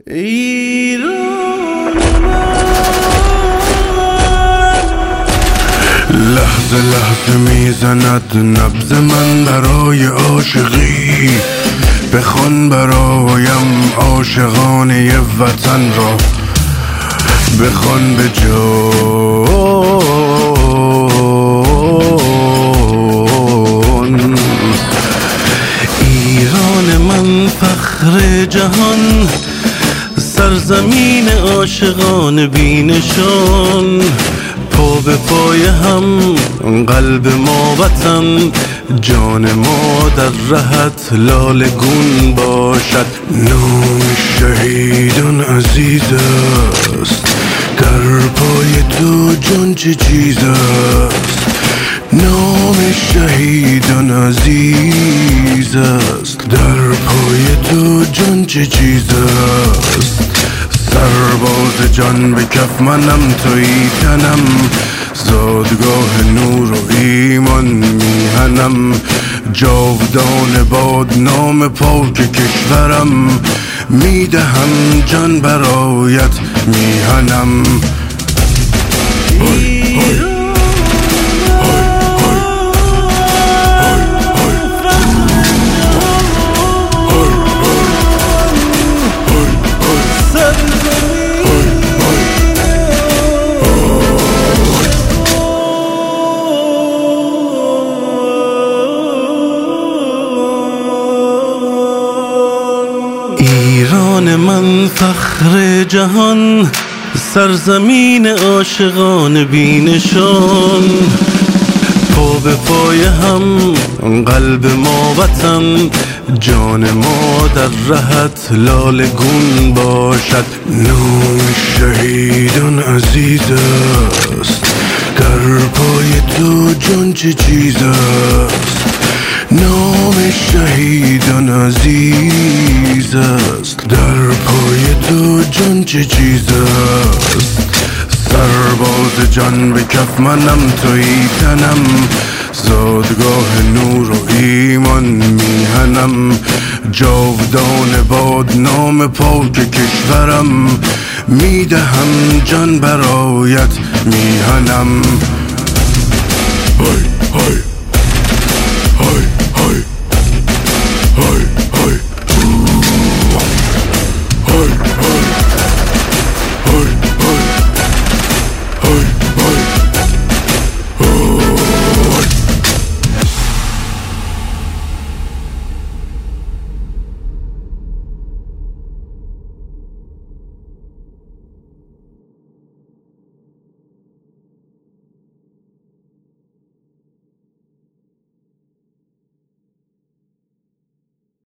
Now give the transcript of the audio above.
ایران لحظه لحظه میزند نبض من برای عاشقی، بخوان برایم عاشقانه وطن را، بخوان به جان. ایران من فخر جهان، سرزمین عاشقان بینشان، پا به پای هم قلب ما وطن، جان ما در رهت لاله گون باشد. نام شهیدان عزیز است، در پای تو جان چه چیز است. نام شهیدان عزیز است، در پای تو جان چه چیز است. سرباز جان به کف منم، تویی تنم، زادگاه نور و ایمان میهنم، جاودان باد نام پاک کشورم، میدهم جان برایت میهنم. ایران من فخر جهان، سرزمین عاشقان بینشان، پا به پای هم قلب ما وطن، جان ما در رهت لاله گون باشد. نام شهیدان عزیز است، در پای تو جان چه چیز است. نام شهیدان عزیز است، در پای تو جان چه چیز است. سرباز جان به کف منم، تویی تنم، زادگاه نور و ایمان میهنم، جاودان باد نام پاک کشورم، میدهم جان برایت میهنم. های های